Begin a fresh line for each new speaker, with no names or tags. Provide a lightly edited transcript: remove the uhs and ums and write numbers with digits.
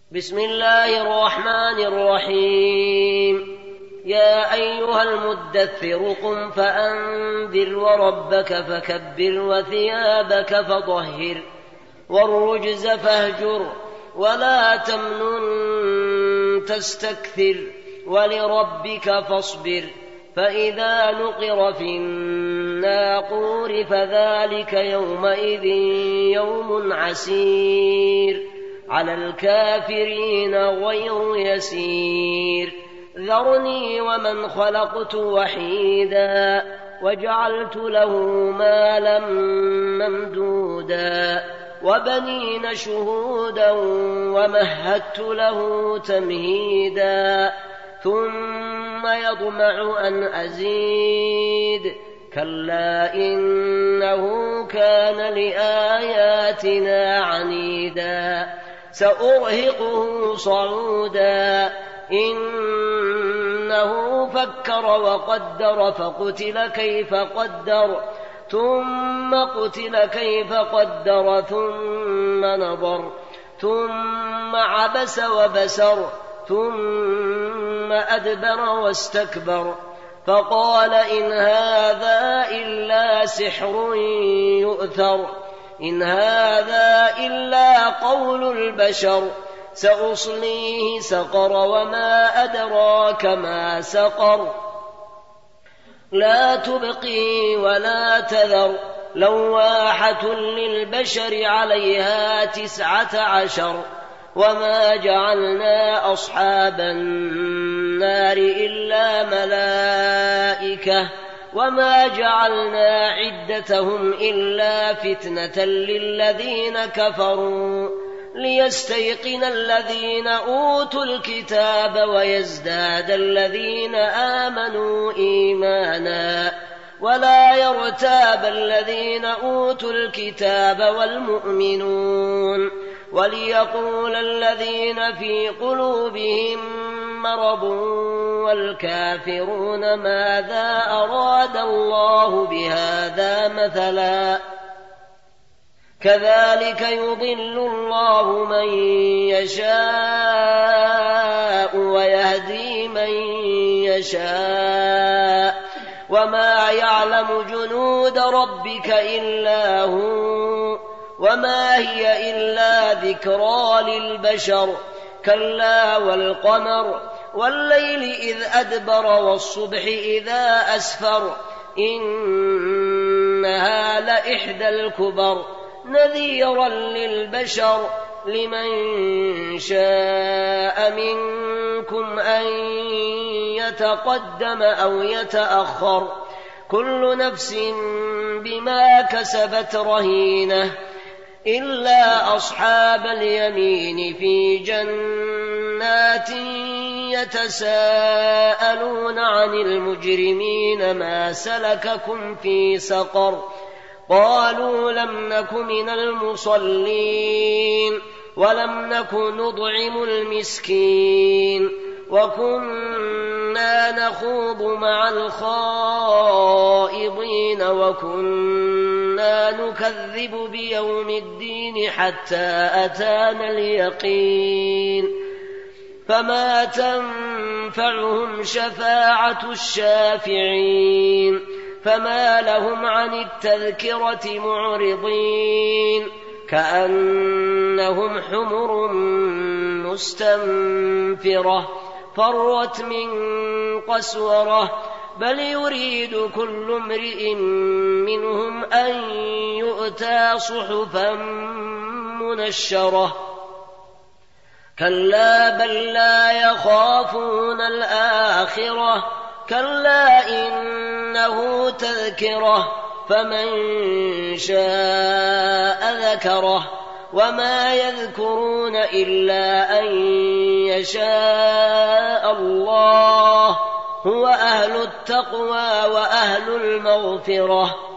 بسم الله الرحمن الرحيم. يا أيها المدثر قم فأنذر وربك فكبر وثيابك فطهر والرجز فاهجر ولا تمنن تستكثر ولربك فاصبر فإذا نقر في الناقور فذلك يومئذ يوم عسير على الكافرين غير يسير. ذرني ومن خلقت وحيدا وجعلت له مالا ممدودا وبنين شهودا ومهدت له تمهيدا ثم يطمع أن أزيد كلا إنه كان لآياتنا عنيدا سأرهقه صعودا إنه فكر وقدر فقتل كيف قدر ثم قتل كيف قدر ثم نظر ثم عبس وبسر ثم أدبر واستكبر فقال إن هذا إلا سحر يؤثر إن هذا إلا قول البشر سأصليه سقر وما أدراك ما سقر لا تبقي ولا تذر لواحة للبشر عليها 19 وما جعلنا أصحاب النار إلا ملائكة وما جعلنا عدتهم إلا فتنة للذين كفروا ليستيقن الذين أوتوا الكتاب ويزداد الذين آمنوا إيمانا ولا يرتاب الذين أوتوا الكتاب والمؤمنون وليقول الذين في قلوبهم مرض والكافرون ماذا أراد الله بهذا مثلا كذلك يضل الله من يشاء ويهدي من يشاء وما يعلم جنود ربك إلا هو وما هي إلا ذكرى للبشر كلا والقمر والليل إذ أدبر والصبح إذا أسفر إنها لإحدى الكبر نذيرا للبشر لمن شاء منكم أن يتقدم أو يتأخر كل نفس بما كسبت رهينة إلا أصحاب اليمين في جنات يتساءلون عن المجرمين ما سلككم في سقر قالوا لم نك من المصلين ولم نك نطعم المسكين وكنا نخوض مع الخائضين وكنا نكذب بيوم الدين حتى أتانا اليقين فما تنفعهم شفاعة الشافعين فما لهم عن التذكرة معرضين كأنهم حمر مستنفرة فرت من قسورة بل يريد كل امرئ منهم أن يؤتى صحفا منشرة كلا بل لا يخافون الآخرة كلا إنه تذكرة فمن شاء ذكره وما يذكرون إلا أن يشاء الله هو أهل التقوى وأهل المغفرة